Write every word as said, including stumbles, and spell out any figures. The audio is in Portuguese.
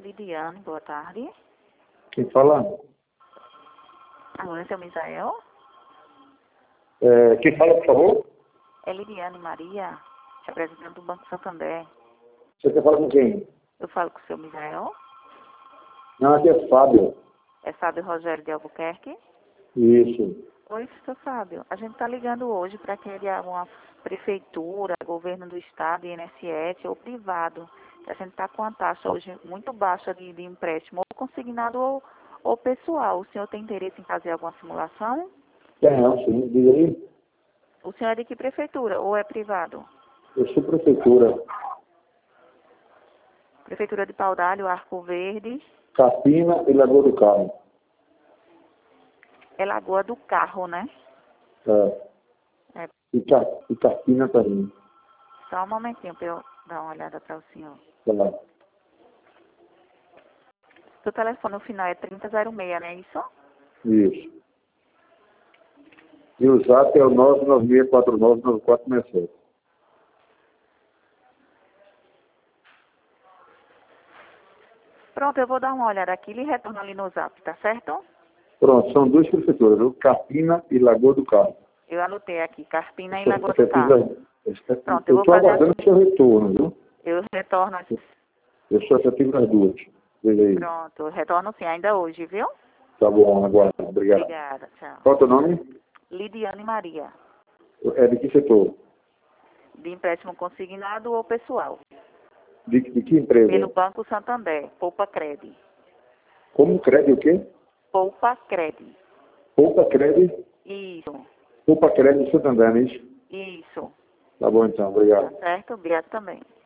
Lidiane, boa tarde. Quem fala? Alô, seu Misael? É, quem fala, por favor? É Lidiane Maria, representante do Banco Santander. Você quer falar com quem? Eu falo com o seu Misael? Não, aqui é Fábio. É Fábio Rogério de Albuquerque? Isso. Oi, seu Fábio. A gente está ligando hoje para criar uma prefeitura, governo do estado, I N S S ou privado. A gente está com uma taxa hoje muito baixa de, de empréstimo, ou consignado ou, ou pessoal. O senhor tem interesse em fazer alguma simulação? Tem, sim. Diga aí. O senhor é de que prefeitura ou é privado? Eu sou prefeitura. Prefeitura de Paudalho, Arco Verde. Capina e Lagoa do Carmo. É Lagoa do Carro, né? É. É. E, Ca... e Capina também. Só um momentinho para eu dar uma olhada para o senhor. Tá lá. Seu telefone no final é trinta zero seis, não é isso? Isso. E o zap é o nove nove seis quatro nove nove quatro seis sete. Pronto, eu vou dar uma olhada aqui e lhe retorno ali no zap, tá certo? Pronto, são duas prefeituras, viu? Capina e Lagoa do Carmo. Eu anotei aqui, Carpina e Essa- Lagoa essa do Carmo. atividade- essa- Pronto, eu Eu vou estou fazer aguardando assim. o seu retorno, viu? Eu retorno aqui. Eu sou efetivo nas duas. Veja aí. Pronto, eu retorno sim, ainda hoje, viu? Tá bom, aguardo. Obrigado. Obrigada, tchau. Qual é o teu nome? Lidiane Maria, É de que setor? de empréstimo consignado ou pessoal, De, de que empresa? pelo Banco Santander, Poupa Cred. Como crédito o quê? Poupa Cred. Poupa crédito? Isso, Poupa crédito Santander, não é isso? isso. Tá bom então, obrigado. Tá certo? Obrigado também.